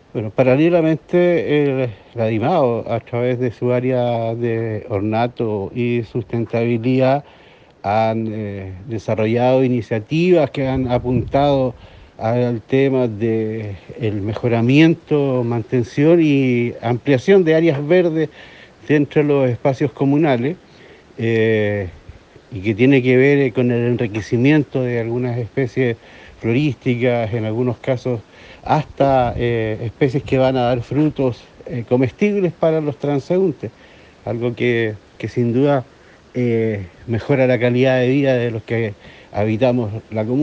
Bueno, paralelamente, la DIMAO, a través de su área de ornato y sustentabilidad, han desarrollado iniciativas que han apuntado al tema de el mejoramiento, mantención y ampliación de áreas verdes dentro de los espacios comunales, eh, y que tiene que ver con el enriquecimiento de algunas especies florísticas, en algunos casos hasta especies que van a dar frutos comestibles para los transeúntes, algo que sin duda mejora la calidad de vida de los que habitamos la comuna.